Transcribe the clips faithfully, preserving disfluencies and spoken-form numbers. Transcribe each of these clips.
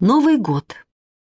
Новый год.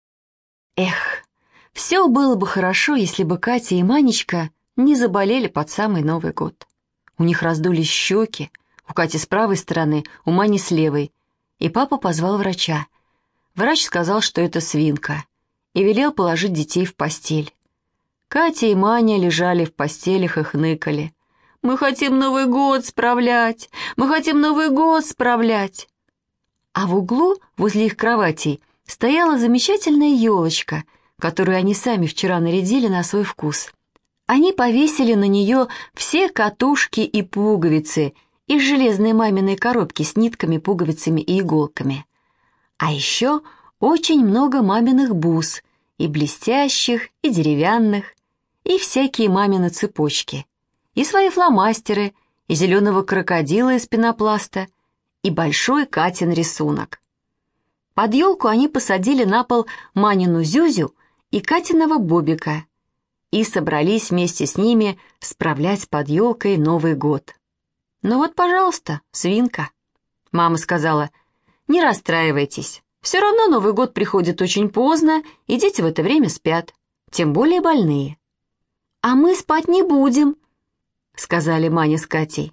Эх, все было бы хорошо, если бы Катя и Манечка не заболели под самый Новый год. У них раздулись щеки, у Кати с правой стороны, у Мани с левой, и папа позвал врача. Врач сказал, что это свинка, и велел положить детей в постель. Катя и Маня лежали в постелях и хныкали. «Мы хотим Новый год справлять! Мы хотим Новый год справлять!» А в углу, возле их кроватей, стояла замечательная елочка, которую они сами вчера нарядили на свой вкус. Они повесили на нее все катушки и пуговицы из железной маминой коробки с нитками, пуговицами и иголками. А еще очень много маминых бус, и блестящих, и деревянных, и всякие мамины цепочки, и свои фломастеры, и зеленого крокодила из пенопласта, и большой Катин рисунок. Под елку они посадили на пол Манину Зюзю и Катиного Бобика и собрались вместе с ними справлять под елкой Новый год. «Ну вот, пожалуйста, свинка», — мама сказала, — «не расстраивайтесь, все равно Новый год приходит очень поздно, и дети в это время спят, тем более больные». «А мы спать не будем», — сказали Маня с Катей.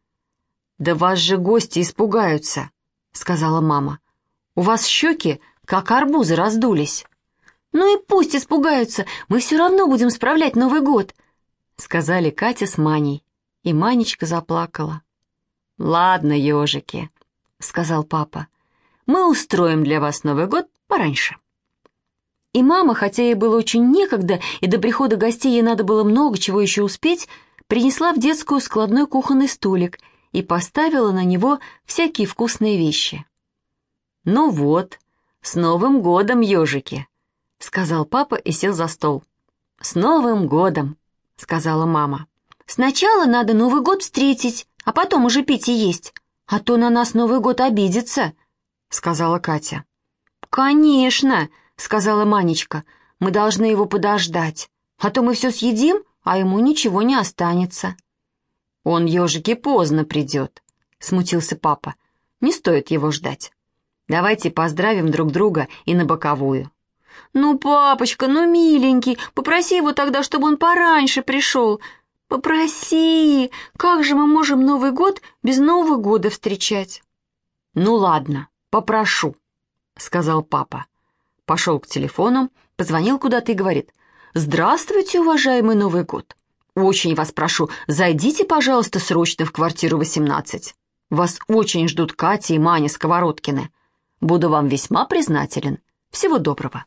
«Да вас же гости испугаются», — сказала мама. «У вас щеки, как арбузы, раздулись». «Ну и пусть испугаются, мы все равно будем справлять Новый год», — сказали Катя с Маней, и Манечка заплакала. «Ладно, ежики», — сказал папа, — «мы устроим для вас Новый год пораньше». И мама, хотя ей было очень некогда, и до прихода гостей ей надо было много чего еще успеть, принесла в детскую складной кухонный столик и поставила на него всякие вкусные вещи. «Ну вот, с Новым годом, ежики!» — сказал папа и сел за стол. «С Новым годом!» — сказала мама. «Сначала надо Новый год встретить, а потом уже пить и есть, а то на нас Новый год обидится», — сказала Катя. «Конечно!» — сказала Манечка. «Мы должны его подождать, а то мы все съедим, а ему ничего не останется». «Он, ежики, поздно придет», — смутился папа. «Не стоит его ждать. Давайте поздравим друг друга и на боковую». «Ну, папочка, ну, миленький, попроси его тогда, чтобы он пораньше пришел. Попроси! Как же мы можем Новый год без Нового года встречать?» «Ну, ладно, попрошу», — сказал папа. Пошел к телефону, позвонил куда-то и говорит: «Здравствуйте, уважаемый Новый год. Очень вас прошу, зайдите, пожалуйста, срочно в квартиру восемнадцать. Вас очень ждут Катя и Маня Сковородкины. Буду вам весьма признателен. Всего доброго».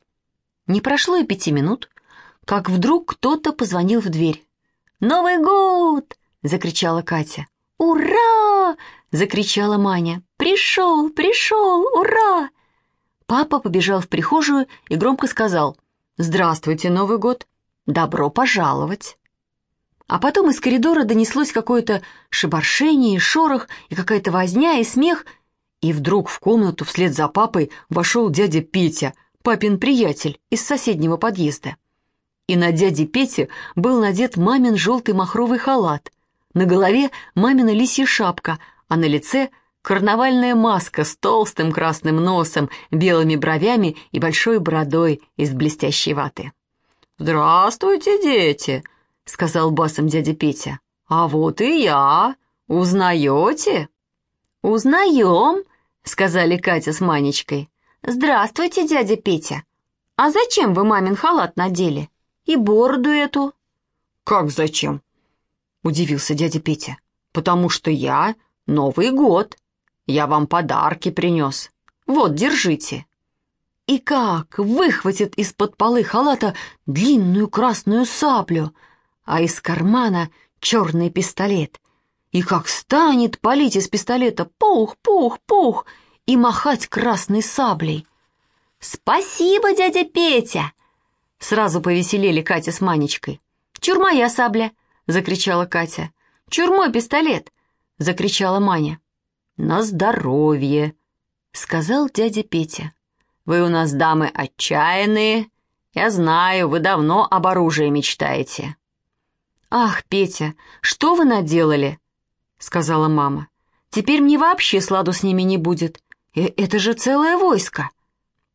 Не прошло и пяти минут, как вдруг кто-то позвонил в дверь. «Новый год!» — закричала Катя. «Ура!» — закричала Маня. «Пришел, пришел, ура!» Папа побежал в прихожую и громко сказал: «Здравствуйте, Новый год! Добро пожаловать!» А потом из коридора донеслось какое-то шебаршение и шорох, и какая-то возня и смех, и вдруг в комнату вслед за папой вошел дядя Петя, папин приятель из соседнего подъезда. И на дяде Пете был надет мамин желтый махровый халат, на голове мамина лисья шапка, а на лице карнавальная маска с толстым красным носом, белыми бровями и большой бородой из блестящей ваты. «Здравствуйте, дети!» — сказал басом дядя Петя. «А вот и я! Узнаете?» «Узнаем!» — сказали Катя с Манечкой. «Здравствуйте, дядя Петя! А зачем вы мамин халат надели? И бороду эту?» «Как зачем?» — удивился дядя Петя. «Потому что я Новый год. Я вам подарки принес. Вот, держите». И как выхватит из-под полы халата длинную красную саблю, а из кармана черный пистолет. И как станет палить из пистолета пух, пух, пух и махать красной саблей. «Спасибо, дядя Петя!» Сразу повеселели Катя с Манечкой. «Чур моя сабля!» — закричала Катя. «Чур мой пистолет!» — закричала Маня. «На здоровье!» — сказал дядя Петя. «Вы у нас дамы отчаянные. Я знаю, вы давно об оружии мечтаете». «Ах, Петя, что вы наделали?» — сказала мама. «Теперь мне вообще сладу с ними не будет. И это же целое войско».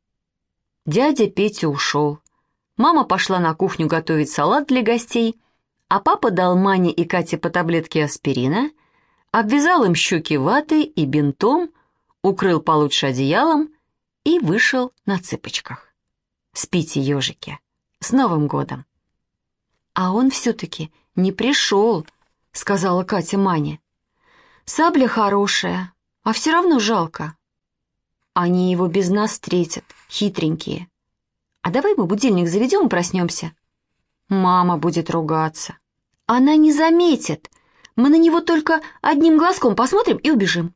Дядя Петя ушел. Мама пошла на кухню готовить салат для гостей, а папа дал Мане и Кате по таблетке аспирина, обвязал им щеки ватой и бинтом, укрыл получше одеялом и вышел на цыпочках. «Спите, ежики! С Новым годом!» «А он все-таки не пришел», — сказала Катя Мане. «Сабля хорошая, а все равно жалко. Они его без нас встретят, хитренькие. А давай мы будильник заведем и проснемся». «Мама будет ругаться». «Она не заметит. Мы на него только одним глазком посмотрим и убежим».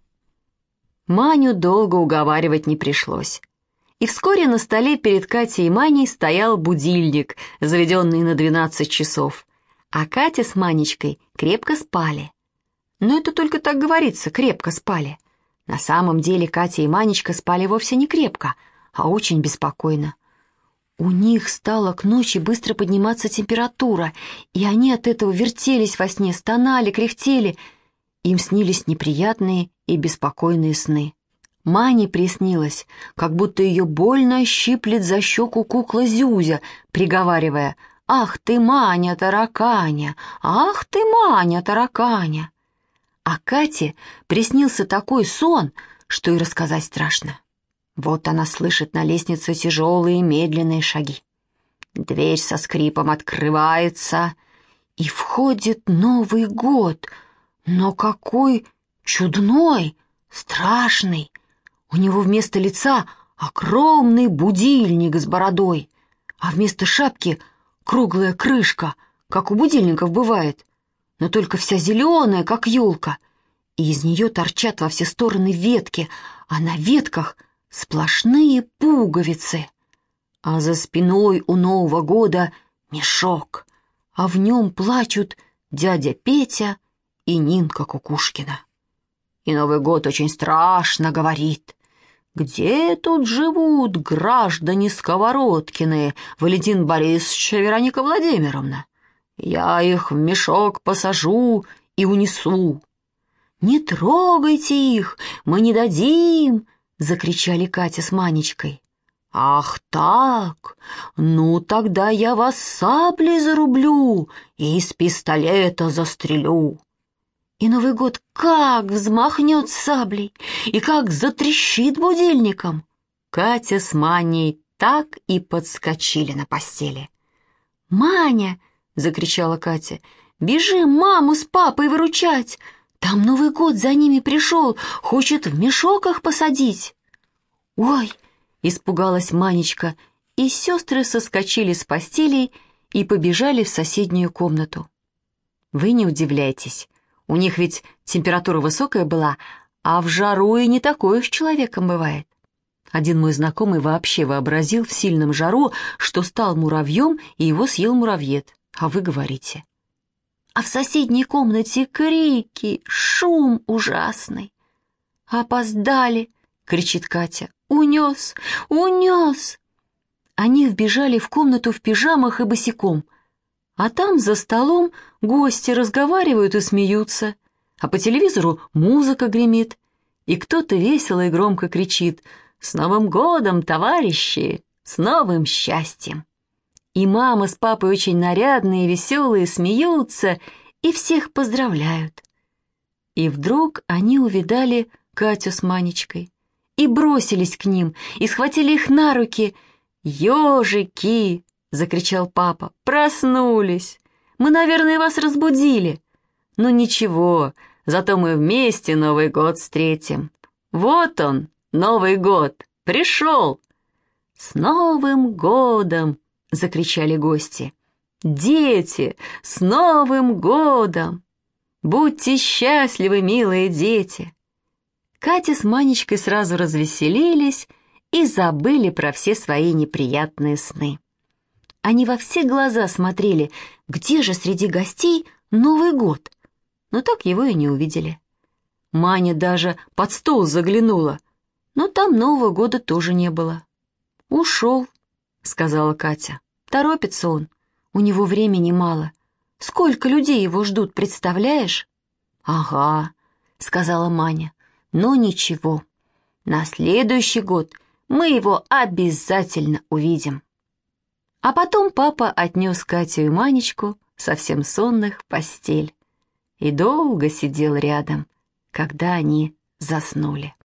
Маню долго уговаривать не пришлось. И вскоре на столе перед Катей и Маней стоял будильник, заведенный на двенадцать часов. А Катя с Манечкой крепко спали. Но это только так говорится, крепко спали. На самом деле Катя и Манечка спали вовсе не крепко, а очень беспокойно. У них стала к ночи быстро подниматься температура, и они от этого вертелись во сне, стонали, кряхтели. Им снились неприятные и беспокойные сны. Мане приснилось, как будто ее больно щиплет за щеку кукла Зюзя, приговаривая: «Ах ты, Маня, тараканя! Ах ты, Маня, тараканя!» А Кате приснился такой сон, что и рассказать страшно. Вот она слышит на лестнице тяжелые медленные шаги. Дверь со скрипом открывается, и входит Новый год. Но какой чудной, страшный! У него вместо лица огромный будильник с бородой, а вместо шапки круглая крышка, как у будильников бывает, но только вся зеленая, как елка, и из нее торчат во все стороны ветки, а на ветках сплошные пуговицы. А за спиной у Нового года мешок, а в нем плачут дядя Петя и Нинка Кукушкина. И Новый год очень страшно говорит: «Где тут живут граждане Сковородкины, Валентин Борисович и Вероника Владимировна? Я их в мешок посажу и унесу». «Не трогайте их, мы не дадим!» — закричали Катя с Манечкой. «Ах так? Ну тогда я вас саблей зарублю и из пистолета застрелю». И Новый год как взмахнет саблей и как затрещит будильником. Катя с Маней так и подскочили на постели. «Маня!» — закричала Катя. «Бежим маму с папой выручать! Там Новый год за ними пришел, хочет в мешок их посадить!» «Ой!» — испугалась Манечка, и сестры соскочили с постелей и побежали в соседнюю комнату. Вы не удивляйтесь. У них ведь температура высокая была, а в жару и не такое с человеком бывает. Один мой знакомый вообще вообразил в сильном жару, что стал муравьем, и его съел муравьед. А вы говорите. А в соседней комнате крики, шум ужасный. «Опоздали!» — кричит Катя. «Унес! Унес!» Они вбежали в комнату в пижамах и босиком. А там за столом гости разговаривают и смеются, а по телевизору музыка гремит, и кто-то весело и громко кричит: «С Новым годом, товарищи! С новым счастьем!» И мама с папой очень нарядные, веселые, смеются и всех поздравляют. И вдруг они увидали Катю с Манечкой и бросились к ним, и схватили их на руки. «Ежики!» — закричал папа. «Проснулись! Мы, наверное, вас разбудили. Ну ничего, зато мы вместе Новый год встретим. Вот он, Новый год, пришел!» «С Новым годом!» — закричали гости. «Дети, с Новым годом! Будьте счастливы, милые дети!» Катя с Манечкой сразу развеселились и забыли про все свои неприятные сны. Они во все глаза смотрели, где же среди гостей Новый год, но так его и не увидели. Маня даже под стол заглянула, но там Нового года тоже не было. «Ушел», — сказала Катя. «Торопится он, у него времени мало. Сколько людей его ждут, представляешь?» «Ага», — сказала Маня. «Но ничего, на следующий год Мы его обязательно увидим. А потом папа отнес Катю и Манечку, совсем сонных, в постель и долго сидел рядом, когда они заснули.